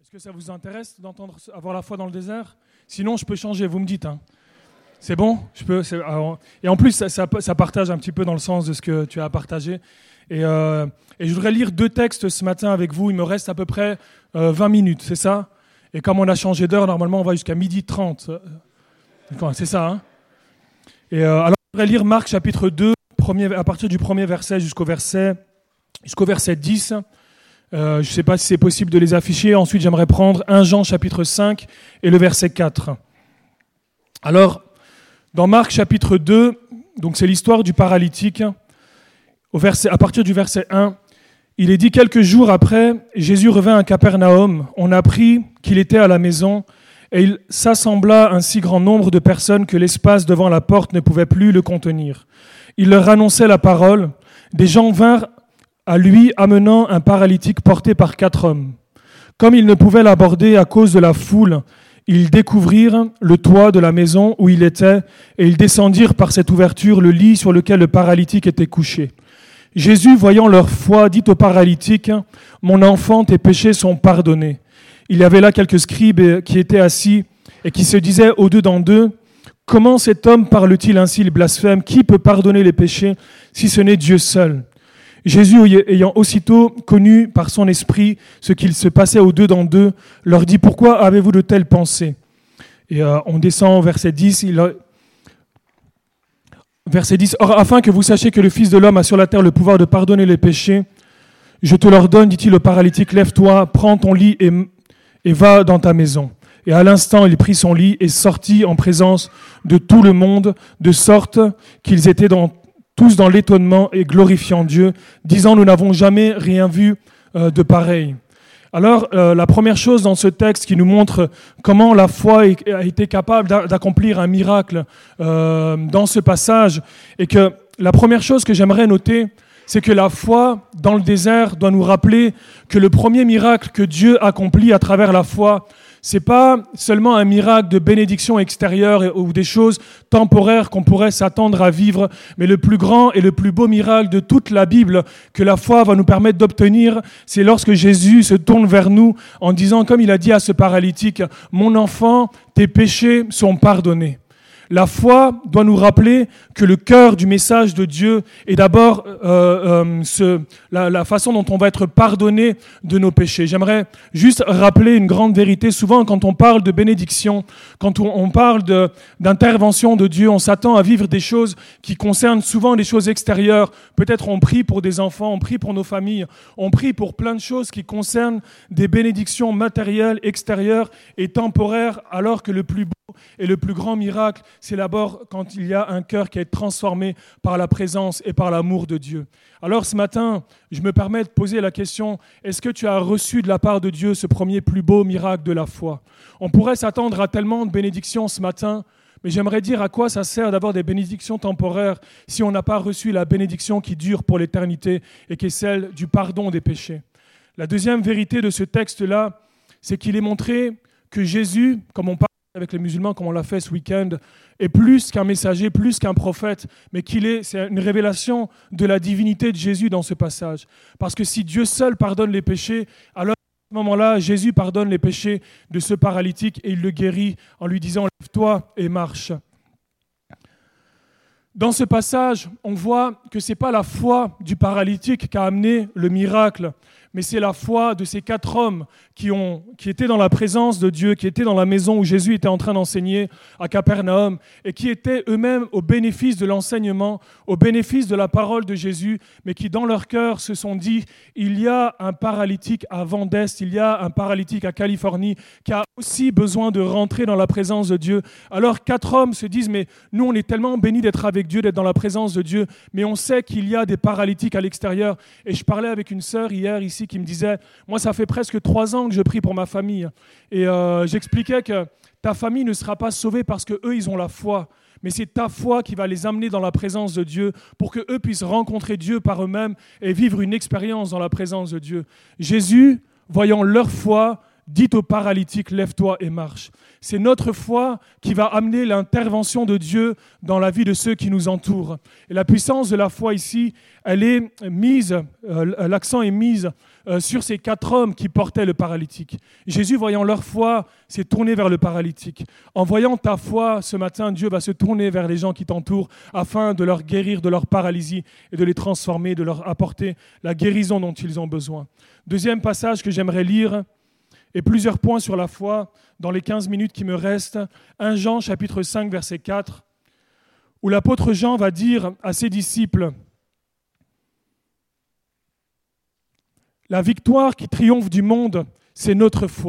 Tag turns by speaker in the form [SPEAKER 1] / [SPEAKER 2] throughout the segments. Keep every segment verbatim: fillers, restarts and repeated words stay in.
[SPEAKER 1] Est-ce que ça vous intéresse d'entendre avoir la foi dans le désert? Sinon, je peux changer, vous me dites. Hein. C'est bon? Je peux. C'est, alors, et en plus, ça, ça, ça partage un petit peu dans le sens de ce que tu as partagé. Et, euh, et je voudrais lire deux textes ce matin avec vous. Il me reste à peu près euh, vingt minutes, c'est ça? Et comme on a changé d'heure, normalement, on va jusqu'à midi trente. C'est ça, hein? Et euh, alors, je voudrais lire Marc chapitre deux, premier, à partir du premier verset jusqu'au verset, jusqu'au verset dix. Euh, je ne sais pas si c'est possible de les afficher. Ensuite, j'aimerais prendre premier Jean chapitre cinq et le verset quatre. Alors, dans Marc chapitre deux, donc c'est l'histoire du paralytique. Au verset, à partir du verset un, il est dit: quelques jours après, Jésus revint à Capernaum. On apprit qu'il était à la maison et il s'assembla un si grand nombre de personnes que l'espace devant la porte ne pouvait plus le contenir. Il leur annonçait la parole. Des gens vinrent à lui amenant un paralytique porté par quatre hommes. Comme ils ne pouvaient l'aborder à cause de la foule, ils découvrirent le toit de la maison où il était et ils descendirent par cette ouverture le lit sur lequel le paralytique était couché. Jésus, voyant leur foi, dit au paralytique: « Mon enfant, tes péchés sont pardonnés. » Il y avait là quelques scribes qui étaient assis et qui se disaient au dedans d'eux: « Comment cet homme parle-t-il ainsi, il blasphème? Qui peut pardonner les péchés si ce n'est Dieu seul ?» Jésus, ayant aussitôt connu par son esprit ce qu'il se passait au dedans d'eux, leur dit: « Pourquoi avez-vous de telles pensées ?» Et euh, on descend au verset dix. Il a... Verset dix. « Or, afin que vous sachiez que le Fils de l'homme a sur la terre le pouvoir de pardonner les péchés, je te l'ordonne, dit-il au paralytique, lève-toi, prends ton lit et, et va dans ta maison. » Et à l'instant, il prit son lit et sortit en présence de tout le monde, de sorte qu'ils étaient dans tous dans l'étonnement et glorifiant Dieu, disant: « Nous n'avons jamais rien vu euh, de pareil. » Alors, euh, la première chose dans ce texte qui nous montre comment la foi a été capable d'accomplir un miracle euh, dans ce passage, et que la première chose que j'aimerais noter, c'est que la foi dans le désert doit nous rappeler que le premier miracle que Dieu accomplit à travers la foi, c'est pas seulement un miracle de bénédiction extérieure ou des choses temporaires qu'on pourrait s'attendre à vivre, mais le plus grand et le plus beau miracle de toute la Bible que la foi va nous permettre d'obtenir, c'est lorsque Jésus se tourne vers nous en disant, comme il a dit à ce paralytique: « Mon enfant, tes péchés sont pardonnés. » La foi doit nous rappeler que le cœur du message de Dieu est d'abord euh, euh, ce, la, la façon dont on va être pardonné de nos péchés. J'aimerais juste rappeler une grande vérité. Souvent, quand on parle de bénédiction, quand on, on parle de, d'intervention de Dieu, on s'attend à vivre des choses qui concernent souvent les choses extérieures. Peut-être on prie pour des enfants, on prie pour nos familles, on prie pour plein de choses qui concernent des bénédictions matérielles, extérieures et temporaires, alors que le plus beau et le plus grand miracle, c'est d'abord quand il y a un cœur qui est transformé par la présence et par l'amour de Dieu. Alors ce matin, je me permets de poser la question: est-ce que tu as reçu de la part de Dieu ce premier plus beau miracle de la foi? On pourrait s'attendre à tellement de bénédictions ce matin, mais j'aimerais dire à quoi ça sert d'avoir des bénédictions temporaires si on n'a pas reçu la bénédiction qui dure pour l'éternité et qui est celle du pardon des péchés. La deuxième vérité de ce texte-là, c'est qu'il est montré que Jésus, comme on parle avec les musulmans, comme on l'a fait ce week-end, est plus qu'un messager, plus qu'un prophète, mais qu'il est, c'est une révélation de la divinité de Jésus dans ce passage. Parce que si Dieu seul pardonne les péchés, alors à ce moment-là, Jésus pardonne les péchés de ce paralytique et il le guérit en lui disant: « Lève-toi et marche. » Dans ce passage, on voit que ce n'est pas la foi du paralytique qui a amené le miracle, mais c'est la foi de ces quatre hommes qui, ont, qui étaient dans la présence de Dieu, qui étaient dans la maison où Jésus était en train d'enseigner à Capernaum et qui étaient eux-mêmes au bénéfice de l'enseignement, au bénéfice de la parole de Jésus, mais qui dans leur cœur se sont dit: il y a un paralytique à Vent d'Est, il y a un paralytique à Californie qui a aussi besoin de rentrer dans la présence de Dieu. Alors quatre hommes se disent: mais nous on est tellement bénis d'être avec Dieu, d'être dans la présence de Dieu, mais on sait qu'il y a des paralytiques à l'extérieur. Et je parlais avec une sœur hier ici qui me disait: moi ça fait presque trois ans que je prie pour ma famille et euh, j'expliquais que ta famille ne sera pas sauvée parce que eux ils ont la foi, mais c'est ta foi qui va les amener dans la présence de Dieu pour que eux puissent rencontrer Dieu par eux-mêmes et vivre une expérience dans la présence de Dieu. Jésus, voyant leur foi, dites au paralytique, lève-toi et marche. C'est notre foi qui va amener l'intervention de Dieu dans la vie de ceux qui nous entourent. Et la puissance de la foi ici, elle est mise, euh, l'accent est mis euh, sur ces quatre hommes qui portaient le paralytique. Jésus, voyant leur foi, s'est tourné vers le paralytique. En voyant ta foi, ce matin, Dieu va se tourner vers les gens qui t'entourent afin de leur guérir de leur paralysie et de les transformer, de leur apporter la guérison dont ils ont besoin. Deuxième passage que j'aimerais lire, et plusieurs points sur la foi dans les quinze minutes qui me restent. premier Jean chapitre cinq, verset quatre, où l'apôtre Jean va dire à ses disciples « La victoire qui triomphe du monde, c'est notre foi. »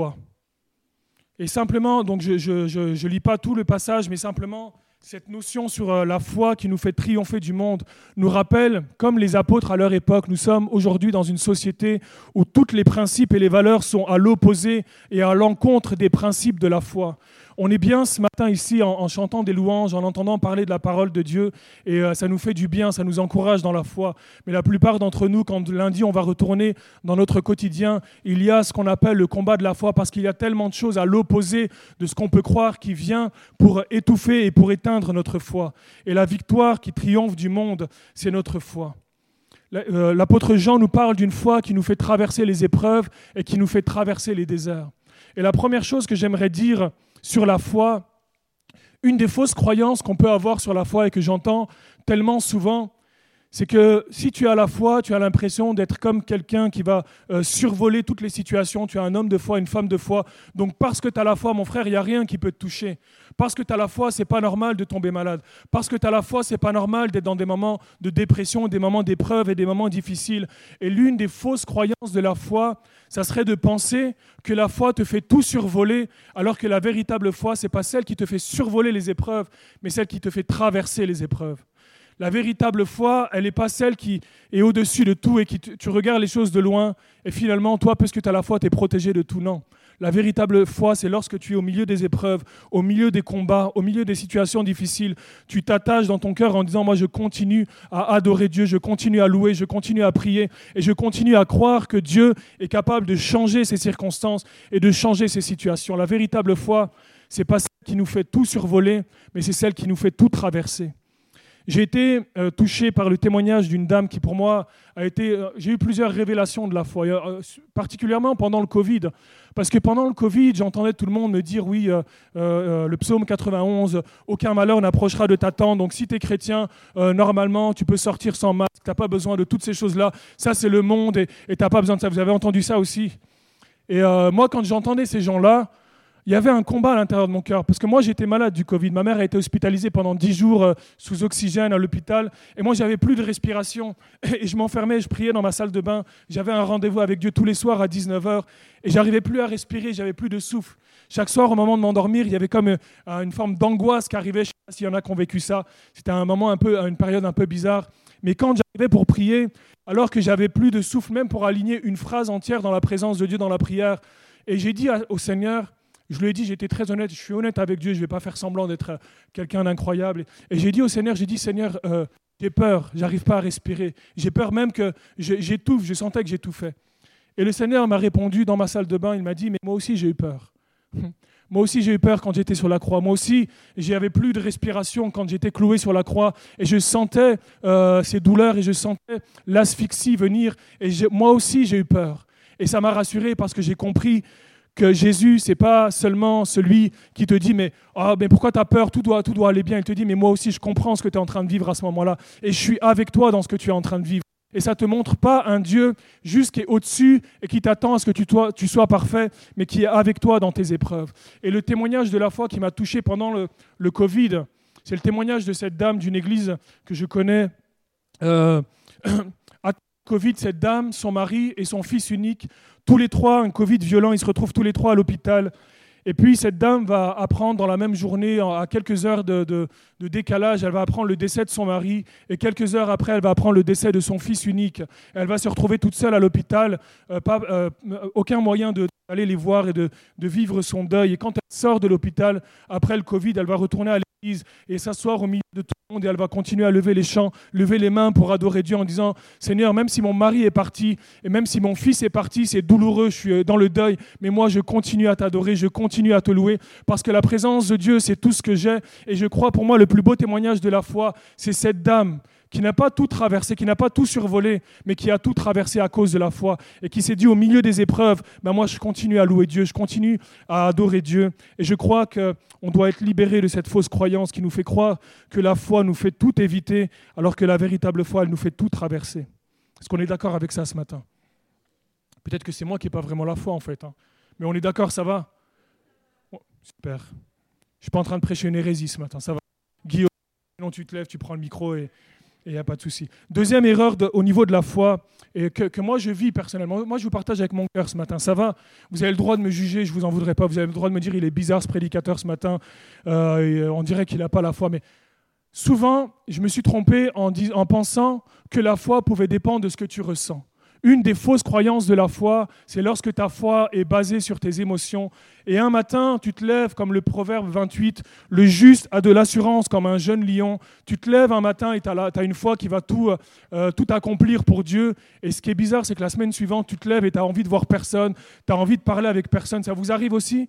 [SPEAKER 1] Et simplement, donc je ne je, je lis pas tout le passage, mais simplement cette notion sur la foi qui nous fait triompher du monde nous rappelle, comme les apôtres à leur époque, nous sommes aujourd'hui dans une société où tous les principes et les valeurs sont à l'opposé et à l'encontre des principes de la foi. On est bien ce matin ici en, en chantant des louanges, en entendant parler de la parole de Dieu, et euh, ça nous fait du bien, ça nous encourage dans la foi. Mais la plupart d'entre nous, quand lundi on va retourner dans notre quotidien, il y a ce qu'on appelle le combat de la foi, parce qu'il y a tellement de choses à l'opposé de ce qu'on peut croire qui vient pour étouffer et pour éteindre notre foi. Et la victoire qui triomphe du monde, c'est notre foi. L'apôtre Jean nous parle d'une foi qui nous fait traverser les épreuves et qui nous fait traverser les déserts. Et la première chose que j'aimerais dire sur la foi, une des fausses croyances qu'on peut avoir sur la foi et que j'entends tellement souvent, c'est que si tu as la foi, tu as l'impression d'être comme quelqu'un qui va euh, survoler toutes les situations. Tu es un homme de foi, une femme de foi. Donc parce que tu as la foi, mon frère, il n'y a rien qui peut te toucher. Parce que tu as la foi, c'est pas normal de tomber malade. Parce que tu as la foi, c'est pas normal d'être dans des moments de dépression, des moments d'épreuve et des moments difficiles. Et l'une des fausses croyances de la foi, ça serait de penser que la foi te fait tout survoler, alors que la véritable foi, c'est pas celle qui te fait survoler les épreuves, mais celle qui te fait traverser les épreuves. La véritable foi, elle n'est pas celle qui est au-dessus de tout et qui tu, tu regardes les choses de loin et finalement, toi, parce que tu as la foi, tu es protégé de tout. Non. La véritable foi, c'est lorsque tu es au milieu des épreuves, au milieu des combats, au milieu des situations difficiles. Tu t'attaches dans ton cœur en disant « Moi, je continue à adorer Dieu, je continue à louer, je continue à prier et je continue à croire que Dieu est capable de changer ces circonstances et de changer ces situations. » La véritable foi, ce n'est pas celle qui nous fait tout survoler, mais c'est celle qui nous fait tout traverser. J'ai été euh, touché par le témoignage d'une dame qui, pour moi, a été... Euh, j'ai eu plusieurs révélations de la foi, euh, particulièrement pendant le Covid. Parce que pendant le Covid, j'entendais tout le monde me dire, oui, euh, euh, le psaume quatre-vingt-onze, « Aucun malheur n'approchera de ta tente. Donc si tu es chrétien, euh, normalement, tu peux sortir sans masque. Tu n'as pas besoin de toutes ces choses-là. Ça, c'est le monde et tu n'as pas besoin de ça. » Vous avez entendu ça aussi? Et euh, moi, quand j'entendais ces gens-là, il y avait un combat à l'intérieur de mon cœur, parce que moi j'étais malade du Covid. Ma mère a été hospitalisée pendant dix jours euh, sous oxygène à l'hôpital, et moi j'avais plus de respiration, et je m'enfermais, je priais dans ma salle de bain. J'avais un rendez-vous avec Dieu tous les soirs à dix-neuf heures, et j'arrivais plus à respirer, j'avais plus de souffle. Chaque soir, au moment de m'endormir, il y avait comme euh, une forme d'angoisse qui arrivait. Je ne sais pas s'il y en a qui ont vécu ça. C'était un moment un peu, une période un peu bizarre. Mais quand j'arrivais pour prier, alors que j'avais plus de souffle, même pour aligner une phrase entière dans la présence de Dieu dans la prière, et j'ai dit à, au Seigneur, je lui ai dit, j'étais très honnête, je suis honnête avec Dieu, je ne vais pas faire semblant d'être quelqu'un d'incroyable. Et j'ai dit au Seigneur, j'ai dit, Seigneur, euh, j'ai peur, j'arrive pas à respirer. J'ai peur même que j'étouffe, je sentais que j'étouffais. Et le Seigneur m'a répondu dans ma salle de bain, il m'a dit, mais moi aussi j'ai eu peur. Moi aussi j'ai eu peur quand j'étais sur la croix. Moi aussi, j'avais plus de respiration quand j'étais cloué sur la croix. Et je sentais euh, ces douleurs et je sentais l'asphyxie venir. Et moi aussi j'ai eu peur. Et ça m'a rassuré parce que j'ai compris que Jésus, ce n'est pas seulement celui qui te dit « mais, oh, mais pourquoi tu as peur, tout doit, tout doit aller bien ». Il te dit « mais moi aussi, je comprends ce que tu es en train de vivre à ce moment-là et je suis avec toi dans ce que tu es en train de vivre ». Et ça ne te montre pas un Dieu juste qui est au-dessus et qui t'attend à ce que tu, toi, tu sois parfait, mais qui est avec toi dans tes épreuves. Et le témoignage de la foi qui m'a touché pendant le, le Covid, c'est le témoignage de cette dame d'une église que je connais. Euh, à Covid, cette dame, son mari et son fils unique, tous les trois, un Covid violent, ils se retrouvent tous les trois à l'hôpital. Et puis cette dame va apprendre dans la même journée, à quelques heures de, de, de décalage, elle va apprendre le décès de son mari. Et quelques heures après, elle va apprendre le décès de son fils unique. Elle va se retrouver toute seule à l'hôpital, euh, pas, euh, aucun moyen de, d'aller les voir et de, de vivre son deuil. Et quand elle sort de l'hôpital, après le Covid, elle va retourner à l'église et s'asseoir au milieu de tout monde et elle va continuer à lever les chants, lever les mains pour adorer Dieu en disant « Seigneur, même si mon mari est parti et même si mon fils est parti, c'est douloureux, je suis dans le deuil, mais moi je continue à t'adorer, je continue à te louer parce que la présence de Dieu, c'est tout ce que j'ai. » Et je crois pour moi, le plus beau témoignage de la foi, c'est cette dame qui n'a pas tout traversé, qui n'a pas tout survolé, mais qui a tout traversé à cause de la foi et qui s'est dit au milieu des épreuves, ben moi je continue à louer Dieu, je continue à adorer Dieu. Et je crois qu'on doit être libéré de cette fausse croyance qui nous fait croire que la foi nous fait tout éviter, alors que la véritable foi, elle nous fait tout traverser. Est-ce qu'on est d'accord avec ça ce matin? Peut-être que c'est moi qui n'ai pas vraiment la foi en fait, hein. Mais on est d'accord, ça va? Oh, super. Je ne suis pas en train de prêcher une hérésie ce matin, ça va. Guillaume, sinon tu te lèves, tu prends le micro et... Et il n'y a pas de souci. Deuxième erreur de, au niveau de la foi, et que, que moi je vis personnellement. Moi je vous partage avec mon cœur ce matin. Ça va? Vous avez le droit de me juger, je ne vous en voudrais pas. Vous avez le droit de me dire il est bizarre ce prédicateur ce matin. Euh, et on dirait qu'il n'a pas la foi. Mais souvent, je me suis trompé en, dis, en pensant que la foi pouvait dépendre de ce que tu ressens. Une des fausses croyances de la foi, c'est lorsque ta foi est basée sur tes émotions. Et un matin, tu te lèves comme le proverbe vingt-huit, le juste a de l'assurance comme un jeune lion. Tu te lèves un matin et tu as une foi qui va tout, euh, tout accomplir pour Dieu. Et ce qui est bizarre, c'est que la semaine suivante, tu te lèves et tu as envie de voir personne, tu as envie de parler avec personne. Ça vous arrive aussi?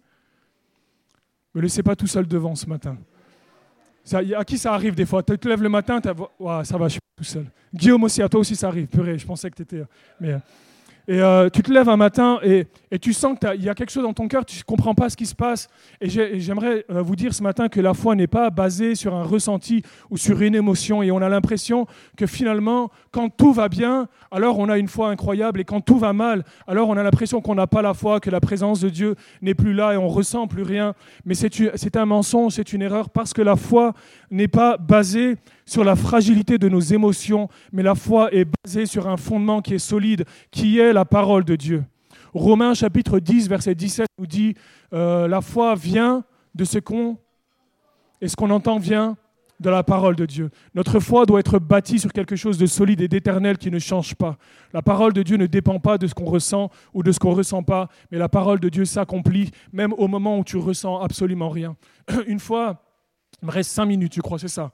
[SPEAKER 1] Ne me laissez pas tout seul devant ce matin. Ça, à qui ça arrive des fois? Tu te lèves le matin, wow, ça va, je suis tout seul. Guillaume aussi, à toi aussi ça arrive. Purée, je pensais que tu étais... Mais, et euh, tu te lèves un matin et, et tu sens qu'il y a quelque chose dans ton cœur, tu ne comprends pas ce qui se passe. Et, j'ai, et j'aimerais euh, vous dire ce matin que la foi n'est pas basée sur un ressenti ou sur une émotion. Et on a l'impression que finalement, quand tout va bien, alors on a une foi incroyable. Et quand tout va mal, alors on a l'impression qu'on n'a pas la foi, que la présence de Dieu n'est plus là et on ne ressent plus rien. Mais c'est, c'est un mensonge, c'est une erreur parce que la foi n'est pas basée sur la fragilité de nos émotions, mais la foi est basée sur un fondement qui est solide, qui est la parole de Dieu. Romains chapitre dix, verset dix-sept nous dit euh, la foi vient de ce qu'on et ce qu'on entend vient de la parole de Dieu. Notre foi doit être bâtie sur quelque chose de solide et d'éternel qui ne change pas. La parole de Dieu ne dépend pas de ce qu'on ressent ou de ce qu'on ne ressent pas, mais la parole de Dieu s'accomplit même au moment où tu ressens absolument rien. Une fois, il me reste cinq minutes, je crois, c'est ça.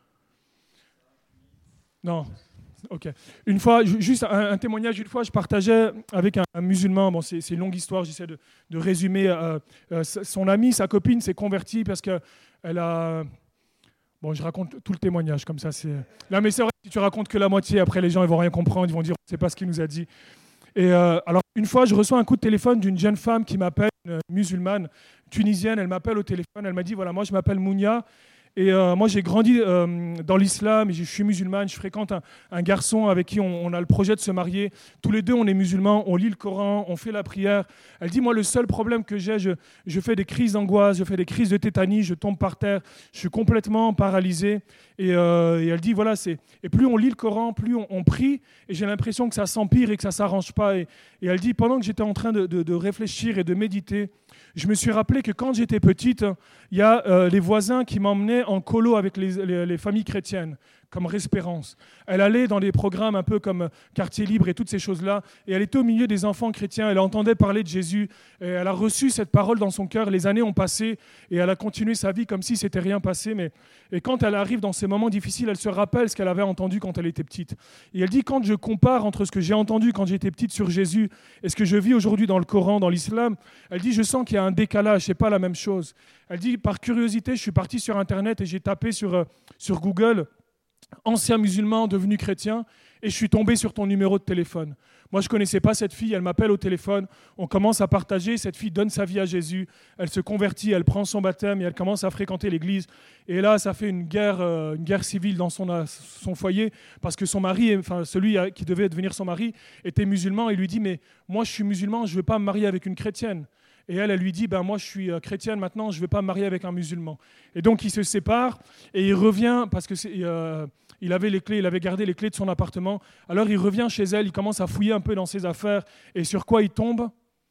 [SPEAKER 1] Non, ok. Une fois, juste un, un témoignage, une fois, je partageais avec un, un musulman, bon, c'est, c'est une longue histoire, j'essaie de, de résumer. Euh, euh, son amie, sa copine s'est convertie parce qu'elle a... Bon, je raconte tout le témoignage, comme ça, c'est... Non, mais c'est vrai, si tu racontes que la moitié, après les gens, ils vont rien comprendre, ils vont dire, c'est pas ce qu'il nous a dit. Et euh, alors, une fois, je reçois un coup de téléphone d'une jeune femme qui m'appelle, une musulmane, tunisienne, elle m'appelle au téléphone, elle m'a dit, voilà, moi, je m'appelle Mounia, et euh, moi, j'ai grandi euh, dans l'islam, et je suis musulmane, je fréquente un, un garçon avec qui on, on a le projet de se marier. Tous les deux, on est musulmans, on lit le Coran, on fait la prière. Elle dit, moi, le seul problème que j'ai, je, je fais des crises d'angoisse, je fais des crises de tétanie, je tombe par terre, je suis complètement paralysé. Et, euh, et elle dit, voilà, c'est... Et plus on lit le Coran, plus on, on prie, et j'ai l'impression que ça s'empire et que ça ne s'arrange pas. Et, et elle dit, pendant que j'étais en train de, de, de réfléchir et de méditer, je me suis rappelé que quand j'étais petite, il y a euh, les voisins qui m'emmenaient en colo avec les, les, les familles chrétiennes, comme Respérance. Elle allait dans des programmes un peu comme Quartier Libre et toutes ces choses-là, et elle était au milieu des enfants chrétiens, elle entendait parler de Jésus, et elle a reçu cette parole dans son cœur, les années ont passé, et elle a continué sa vie comme si c'était rien passé, mais et quand elle arrive dans ces moments difficiles, elle se rappelle ce qu'elle avait entendu quand elle était petite. Et elle dit, quand je compare entre ce que j'ai entendu quand j'étais petite sur Jésus et ce que je vis aujourd'hui dans le Coran, dans l'islam, elle dit, je sens qu'il y a un décalage, c'est pas la même chose. Elle dit, par curiosité, je suis parti sur Internet et j'ai tapé sur, euh, sur Google « Ancien musulman devenu chrétien » et je suis tombé sur ton numéro de téléphone. Moi, je ne connaissais pas cette fille, elle m'appelle au téléphone, on commence à partager, cette fille donne sa vie à Jésus, elle se convertit, elle prend son baptême et elle commence à fréquenter l'église. Et là, ça fait une guerre, euh, une guerre civile dans son, son foyer parce que son mari, enfin celui qui devait devenir son mari, était musulman et lui dit « Mais moi, je suis musulman, je ne veux pas me marier avec une chrétienne ». Et elle, elle lui dit, ben moi je suis chrétienne maintenant, je ne vais pas me marier avec un musulman. Et donc il se sépare et il revient, parce que c'est, euh, il avait les clés, il avait gardé les clés de son appartement. Alors il revient chez elle, il commence à fouiller un peu dans ses affaires. Et sur quoi il tombe?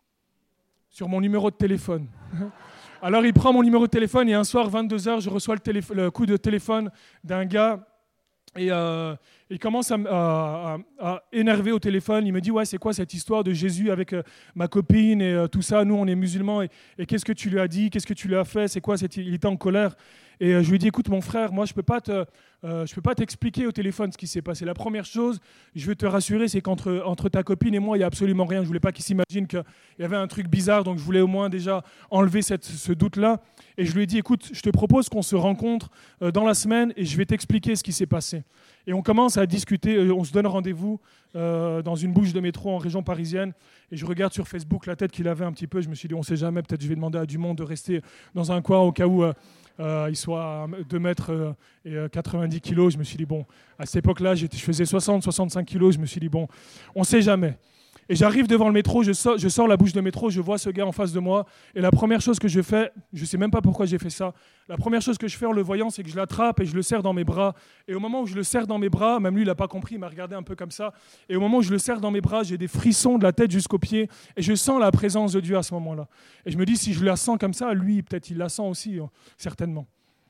[SPEAKER 1] Sur mon numéro de téléphone. Alors il prend mon numéro de téléphone et un soir, vingt-deux heures, je reçois le, télé- le coup de téléphone d'un gars. Et euh, il commence à, à, à énerver au téléphone. Il me dit, ouais, c'est quoi cette histoire de Jésus avec euh, ma copine et euh, tout ça? Nous, on est musulmans. Et, et qu'est-ce que tu lui as dit? Qu'est-ce que tu lui as fait? C'est quoi cette... Il était en colère. Et euh, je lui ai dit, écoute, mon frère, moi, je ne peux pas te, euh, je ne peux pas t'expliquer au téléphone ce qui s'est passé. La première chose, je veux te rassurer, c'est qu'entre entre ta copine et moi, il n'y a absolument rien. Je ne voulais pas qu'il s'imagine qu'il y avait un truc bizarre, donc je voulais au moins déjà enlever cette, ce doute-là. Et je lui ai dit, écoute, je te propose qu'on se rencontre euh, dans la semaine et je vais t'expliquer ce qui s'est passé. Et on commence à discuter, euh, on se donne rendez-vous euh, dans une bouche de métro en région parisienne. Et je regarde sur Facebook la tête qu'il avait un petit peu. Je me suis dit, on ne sait jamais, peut-être je vais demander à du monde de rester dans un coin au cas où... Euh, Euh, il soit à deux mètres euh, et euh, quatre-vingt-dix kilos. Je me suis dit, bon, à cette époque-là, je faisais soixante, soixante-cinq kilos. Je me suis dit, bon, on ne sait jamais. Et j'arrive devant le métro, je sors, je sors la bouche de métro, je vois ce gars en face de moi. Et la première chose que je fais, je ne sais même pas pourquoi j'ai fait ça, la première chose que je fais en le voyant, c'est que je l'attrape et je le serre dans mes bras. Et au moment où je le serre dans mes bras, même lui, il n'a pas compris, il m'a regardé un peu comme ça. Et au moment où je le serre dans mes bras, j'ai des frissons de la tête jusqu'aux pieds. Et je sens la présence de Dieu à ce moment-là. Et je me dis, si je la sens comme ça, lui, peut-être il la sent aussi, hein, certainement.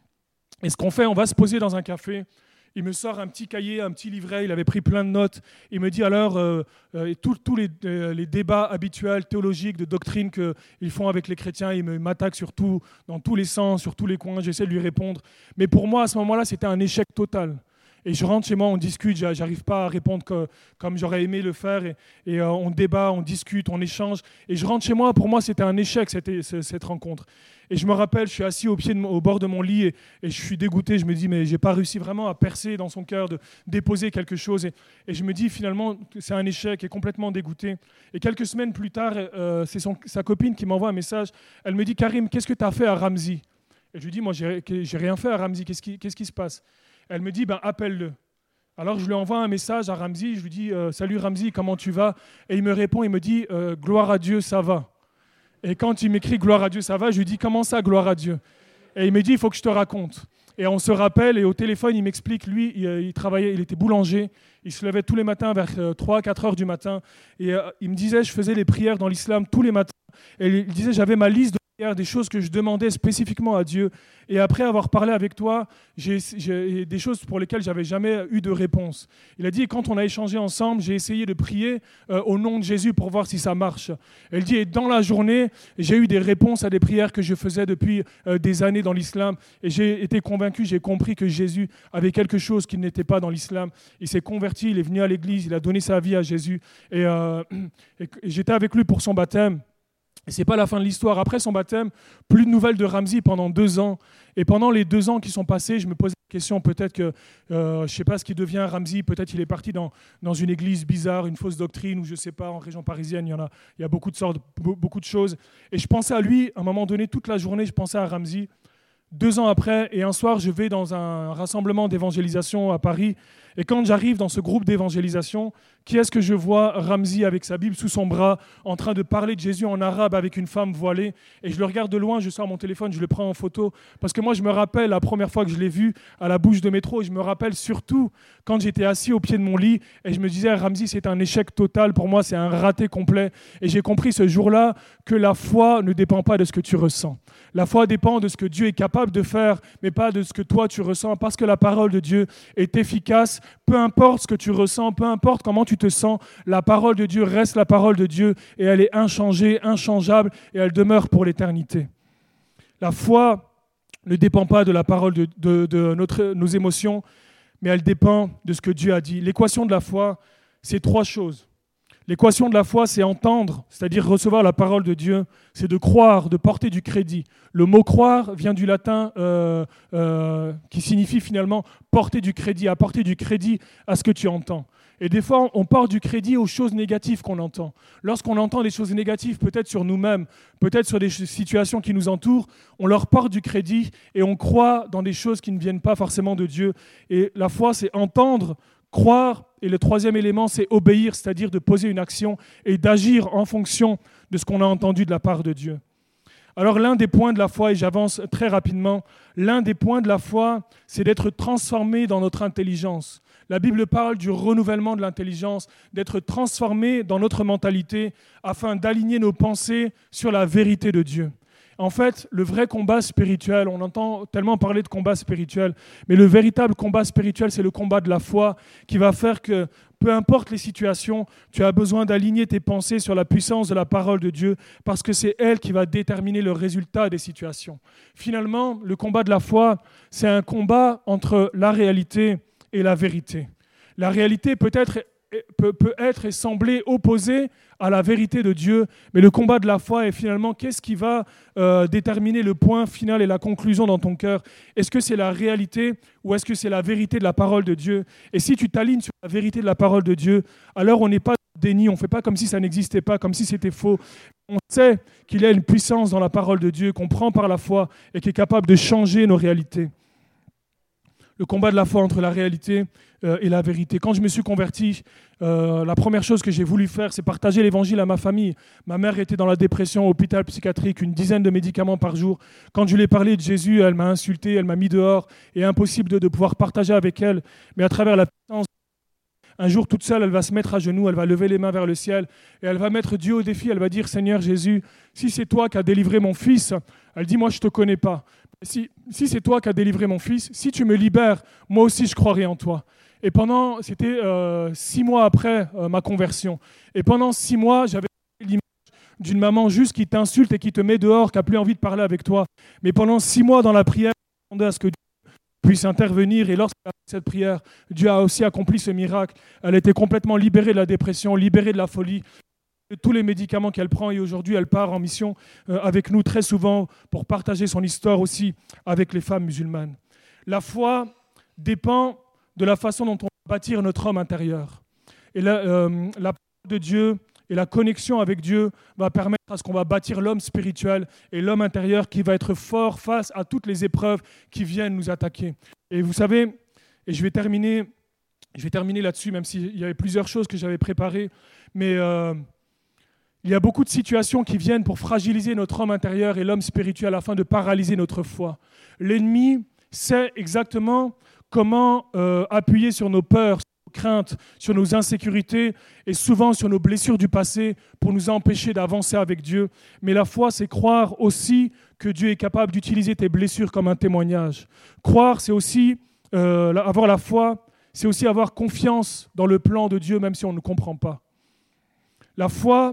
[SPEAKER 1] Et ce qu'on fait, on va se poser dans un café. Il me sort un petit cahier, un petit livret. Il avait pris plein de notes. Il me dit alors euh, euh, tous les, euh, les débats habituels, théologiques, de doctrine qu'ils font avec les chrétiens. Il m'attaque sur tout, dans tous les sens, sur tous les coins. J'essaie de lui répondre. Mais pour moi, à ce moment-là, c'était un échec total. Et je rentre chez moi, on discute, j'arrive pas à répondre que, comme j'aurais aimé le faire. Et, et euh, on débat, on discute, on échange. Et je rentre chez moi, pour moi, c'était un échec, cette, cette rencontre. Et je me rappelle, je suis assis au, pied de, au bord de mon lit et, et je suis dégoûté. Je me dis, mais j'ai pas réussi vraiment à percer dans son cœur, de déposer quelque chose. Et, et je me dis, finalement, c'est un échec et complètement dégoûté. Et quelques semaines plus tard, euh, c'est son, sa copine qui m'envoie un message. Elle me dit, Karim, qu'est-ce que tu as fait à Ramzi? Et je lui dis, moi, j'ai, j'ai rien fait à Ramzi. Qu'est-ce qui, qu'est-ce qui se passe? Elle me dit, ben, appelle-le. Alors je lui envoie un message à Ramzi, je lui dis euh, « Salut Ramzi, comment tu vas ?» Et il me répond, il me dit euh, « Gloire à Dieu, ça va ». Et quand il m'écrit « Gloire à Dieu, ça va », je lui dis « Comment ça, gloire à Dieu ?» Et il me dit « Il faut que je te raconte ». Et on se rappelle, et au téléphone, il m'explique, lui, il, il travaillait, il était boulanger, il se levait tous les matins vers euh, trois à quatre heures du matin, et euh, il me disait, je faisais les prières dans l'islam tous les matins, et il disait, j'avais ma liste de des choses que je demandais spécifiquement à Dieu. Et après avoir parlé avec toi, j'ai, j'ai des choses pour lesquelles je n'avais jamais eu de réponse. Il a dit, quand on a échangé ensemble, j'ai essayé de prier euh, au nom de Jésus pour voir si ça marche. Elle dit, et dans la journée, j'ai eu des réponses à des prières que je faisais depuis euh, des années dans l'islam. Et j'ai été convaincu, j'ai compris que Jésus avait quelque chose qui n'était pas dans l'islam. Il s'est converti, il est venu à l'église, il a donné sa vie à Jésus. Et, euh, et j'étais avec lui pour son baptême. Et ce n'est pas la fin de l'histoire. Après son baptême, plus de nouvelles de Ramzi pendant deux ans. Et pendant les deux ans qui sont passés, je me posais la question, peut-être que, euh, je ne sais pas ce qui devient Ramzi, peut-être il est parti dans, dans une église bizarre, une fausse doctrine, ou je ne sais pas, en région parisienne, il y en a, il y a beaucoup de sortes, beaucoup de choses. Et je pensais à lui, à un moment donné, toute la journée, je pensais à Ramzi. Deux ans après, et un soir, je vais dans un rassemblement d'évangélisation à Paris. Et quand j'arrive dans ce groupe d'évangélisation, qui est-ce que je vois? Ramzi avec sa Bible sous son bras, en train de parler de Jésus en arabe avec une femme voilée. Et je le regarde de loin, je sors mon téléphone, je le prends en photo. Parce que moi, je me rappelle la première fois que je l'ai vu à la bouche de métro. Et je me rappelle surtout quand j'étais assis au pied de mon lit. Et je me disais, Ramzi, c'est un échec total. Pour moi, c'est un raté complet. Et j'ai compris ce jour-là que la foi ne dépend pas de ce que tu ressens. La foi dépend de ce que Dieu est capable de faire, mais pas de ce que toi tu ressens. Parce que la parole de Dieu est efficace. Peu importe ce que tu ressens, peu importe comment tu te sens, la parole de Dieu reste la parole de Dieu et elle est inchangée, inchangeable et elle demeure pour l'éternité. La foi ne dépend pas de la parole de, de, de notre, nos émotions, mais elle dépend de ce que Dieu a dit. L'équation de la foi, c'est trois choses. L'équation de la foi, c'est entendre, c'est-à-dire recevoir la parole de Dieu, c'est de croire, de porter du crédit. Le mot croire vient du latin euh, euh, qui signifie finalement porter du crédit, apporter du crédit à ce que tu entends. Et des fois, on porte du crédit aux choses négatives qu'on entend. Lorsqu'on entend des choses négatives, peut-être sur nous-mêmes, peut-être sur des situations qui nous entourent, on leur porte du crédit et on croit dans des choses qui ne viennent pas forcément de Dieu. Et la foi, c'est entendre, croire, et le troisième élément, c'est obéir, c'est-à-dire de poser une action et d'agir en fonction de ce qu'on a entendu de la part de Dieu. Alors l'un des points de la foi, et j'avance très rapidement, l'un des points de la foi, c'est d'être transformé dans notre intelligence. La Bible parle du renouvellement de l'intelligence, d'être transformé dans notre mentalité afin d'aligner nos pensées sur la vérité de Dieu. En fait, le vrai combat spirituel, on entend tellement parler de combat spirituel, mais le véritable combat spirituel, c'est le combat de la foi qui va faire que, peu importe les situations, tu as besoin d'aligner tes pensées sur la puissance de la parole de Dieu parce que c'est elle qui va déterminer le résultat des situations. Finalement, le combat de la foi, c'est un combat entre la réalité et la vérité. La réalité peut être, peut, peut être et sembler opposée à la vérité de Dieu, mais le combat de la foi est finalement qu'est-ce qui va euh, déterminer le point final et la conclusion dans ton cœur. Est-ce que c'est la réalité ou est-ce que c'est la vérité de la parole de Dieu? Et si tu t'alignes sur la vérité de la parole de Dieu, alors on n'est pas dans le déni, on ne fait pas comme si ça n'existait pas, comme si c'était faux. On sait qu'il y a une puissance dans la parole de Dieu qu'on prend par la foi et qui est capable de changer nos réalités. Le combat de la foi entre la réalité euh, et la vérité. Quand je me suis converti, euh, la première chose que j'ai voulu faire, c'est partager l'évangile à ma famille. Ma mère était dans la dépression, hôpital psychiatrique, une dizaine de médicaments par jour. Quand je lui ai parlé de Jésus, elle m'a insulté, elle m'a mis dehors, et impossible de, de pouvoir partager avec elle. Mais à travers la puissance, un jour toute seule, elle va se mettre à genoux, elle va lever les mains vers le ciel, et elle va mettre Dieu au défi, elle va dire, Seigneur Jésus, si c'est toi qui as délivré mon fils, elle dit, moi je ne te connais pas. Si, si c'est toi qui as délivré mon fils, si tu me libères, moi aussi je croirai en toi. Et pendant, c'était euh, six mois après euh, ma conversion. Et pendant six mois, j'avais l'image d'une maman juste qui t'insulte et qui te met dehors, qui n'a plus envie de parler avec toi. Mais pendant six mois dans la prière, je demandais à ce que Dieu puisse intervenir. Et lorsqu'elle a fait cette prière, Dieu a aussi accompli ce miracle. Elle était complètement libérée de la dépression, libérée de la folie, de tous les médicaments qu'elle prend. Et aujourd'hui, elle part en mission euh, avec nous très souvent pour partager son histoire aussi avec les femmes musulmanes. La foi dépend de la façon dont on va bâtir notre homme intérieur. Et la, euh, la parole de Dieu et la connexion avec Dieu va permettre à ce qu'on va bâtir l'homme spirituel et l'homme intérieur qui va être fort face à toutes les épreuves qui viennent nous attaquer. Et vous savez, et je vais terminer, je vais terminer là-dessus, même s'il y avait plusieurs choses que j'avais préparées, mais euh, il y a beaucoup de situations qui viennent pour fragiliser notre homme intérieur et l'homme spirituel afin de paralyser notre foi. L'ennemi sait exactement comment euh, appuyer sur nos peurs, sur nos craintes, sur nos insécurités et souvent sur nos blessures du passé pour nous empêcher d'avancer avec Dieu. Mais la foi, c'est croire aussi que Dieu est capable d'utiliser tes blessures comme un témoignage. Croire, c'est aussi euh, avoir la foi, c'est aussi avoir confiance dans le plan de Dieu, même si on ne comprend pas. La foi,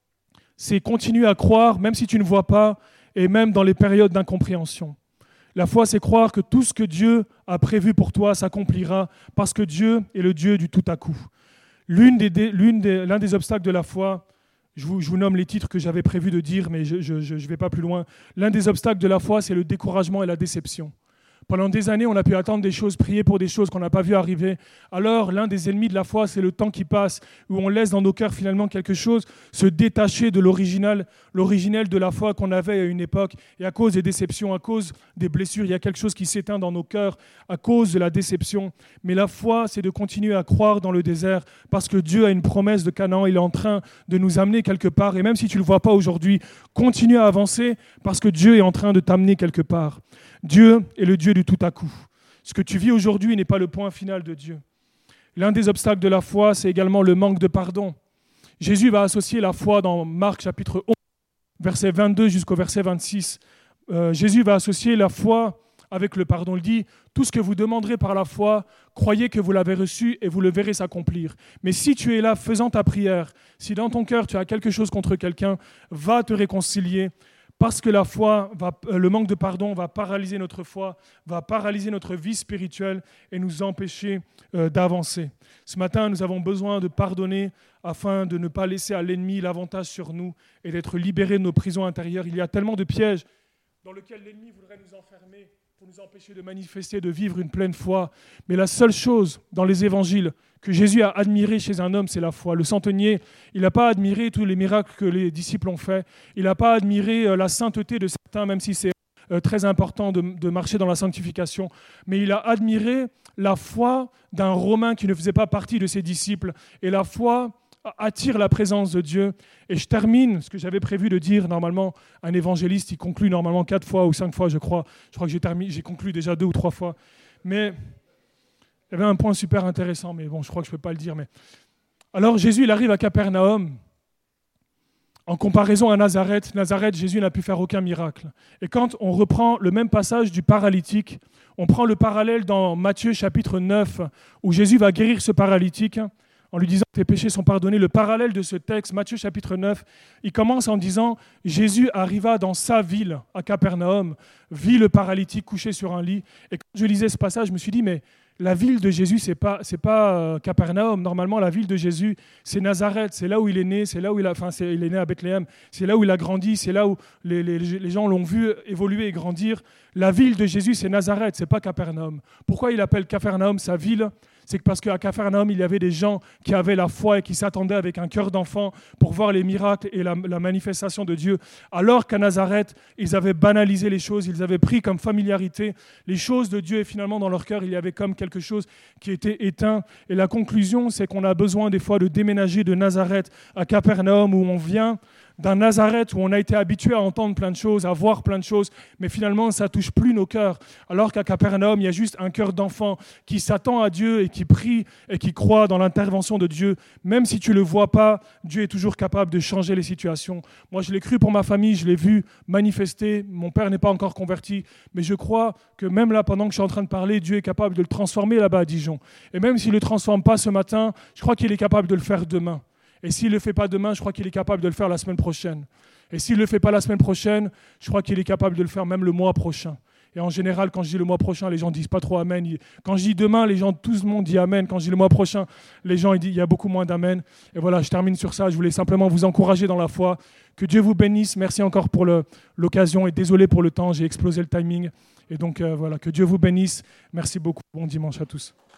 [SPEAKER 1] c'est continuer à croire, même si tu ne vois pas, et même dans les périodes d'incompréhension. La foi, c'est croire que tout ce que Dieu a prévu pour toi s'accomplira parce que Dieu est le Dieu du tout à coup. L'une des, l'une des, l'un des obstacles de la foi, je vous, je vous nomme les titres que j'avais prévu de dire, mais je ne vais pas plus loin. L'un des obstacles de la foi, c'est le découragement et la déception. Pendant des années, on a pu attendre des choses, prier pour des choses qu'on n'a pas vues arriver. Alors, l'un des ennemis de la foi, c'est le temps qui passe, où on laisse dans nos cœurs finalement quelque chose se détacher de l'original, l'originel de la foi qu'on avait à une époque. Et à cause des déceptions, à cause des blessures, il y a quelque chose qui s'éteint dans nos cœurs à cause de la déception. Mais la foi, c'est de continuer à croire dans le désert parce que Dieu a une promesse de Canaan. Il est en train de nous amener quelque part. Et même si tu ne le vois pas aujourd'hui, continue à avancer parce que Dieu est en train de t'amener quelque part. Dieu est le Dieu du tout à coup. Ce que tu vis aujourd'hui n'est pas le point final de Dieu. L'un des obstacles de la foi, c'est également le manque de pardon. Jésus va associer la foi dans Marc chapitre onze, verset vingt-deux jusqu'au verset vingt-six. Euh, Jésus va associer la foi avec le pardon. Il dit, tout ce que vous demanderez par la foi, croyez que vous l'avez reçu et vous le verrez s'accomplir. Mais si tu es là faisant ta prière, si dans ton cœur tu as quelque chose contre quelqu'un, va te réconcilier. Parce que la foi, va, le manque de pardon va paralyser notre foi, va paralyser notre vie spirituelle et nous empêcher euh, d'avancer. Ce matin, nous avons besoin de pardonner afin de ne pas laisser à l'ennemi l'avantage sur nous et d'être libérés de nos prisons intérieures. Il y a tellement de pièges dans lesquels l'ennemi voudrait nous enfermer pour nous empêcher de manifester, de vivre une pleine foi. Mais la seule chose dans les évangiles que Jésus a admiré chez un homme, c'est la foi. Le centenier, il n'a pas admiré tous les miracles que les disciples ont faits. Il n'a pas admiré la sainteté de certains, même si c'est très important de, de marcher dans la sanctification. Mais il a admiré la foi d'un Romain qui ne faisait pas partie de ses disciples. Et la foi attire la présence de Dieu. Et je termine ce que j'avais prévu de dire. Normalement, un évangéliste, il conclut normalement quatre fois ou cinq fois, je crois. Je crois que j'ai, terminé, j'ai conclu déjà deux ou trois fois. Mais il y avait un point super intéressant, mais bon, je crois que je ne peux pas le dire. Mais... Alors Jésus, il arrive à Capernaum. En comparaison à Nazareth, Nazareth, Jésus n'a pu faire aucun miracle. Et quand on reprend le même passage du paralytique, on prend le parallèle dans Matthieu chapitre neuf, où Jésus va guérir ce paralytique en lui disant que tes péchés sont pardonnés. Le parallèle de ce texte, Matthieu chapitre neuf, il commence en disant « Jésus arriva dans sa ville, à Capernaum, vit le paralytique couché sur un lit. » Et quand je lisais ce passage, je me suis dit « Mais la ville de Jésus, ce n'est pas, c'est pas euh, Capernaum. Normalement, la ville de Jésus, c'est Nazareth. C'est là où il est né. C'est là où il a, enfin, c'est, il est né à Bethléem. C'est là où il a grandi. C'est là où les, les, les gens l'ont vu évoluer et grandir. La ville de Jésus, c'est Nazareth. C'est pas Capernaum. Pourquoi il appelle Capernaum sa ville ? C'est parce qu'à Capernaum, il y avait des gens qui avaient la foi et qui s'attendaient avec un cœur d'enfant pour voir les miracles et la, la manifestation de Dieu. Alors qu'à Nazareth, ils avaient banalisé les choses, ils avaient pris comme familiarité les choses de Dieu et finalement dans leur cœur, il y avait comme quelque chose qui était éteint. Et la conclusion, c'est qu'on a besoin des fois de déménager de Nazareth à Capernaum où on vient d'un Nazareth où on a été habitué à entendre plein de choses, à voir plein de choses, mais finalement, ça ne touche plus nos cœurs. Alors qu'à Capernaum, il y a juste un cœur d'enfant qui s'attend à Dieu et qui prie et qui croit dans l'intervention de Dieu. Même si tu ne le vois pas, Dieu est toujours capable de changer les situations. Moi, je l'ai cru pour ma famille, je l'ai vu manifester. Mon père n'est pas encore converti, mais je crois que même là, pendant que je suis en train de parler, Dieu est capable de le transformer là-bas à Dijon. Et même s'il ne le transforme pas ce matin, je crois qu'il est capable de le faire demain. Et s'il ne le fait pas demain, je crois qu'il est capable de le faire la semaine prochaine. Et s'il ne le fait pas la semaine prochaine, je crois qu'il est capable de le faire même le mois prochain. Et en général, quand je dis le mois prochain, les gens ne disent pas trop Amen. Quand je dis demain, les gens, tout le monde dit Amen. Quand je dis le mois prochain, les gens, ils disent, il y a beaucoup moins d'Amen. Et voilà, je termine sur ça. Je voulais simplement vous encourager dans la foi. Que Dieu vous bénisse. Merci encore pour le, l'occasion. Et désolé pour le temps, j'ai explosé le timing. Et donc, euh, voilà, que Dieu vous bénisse. Merci beaucoup. Bon dimanche à tous.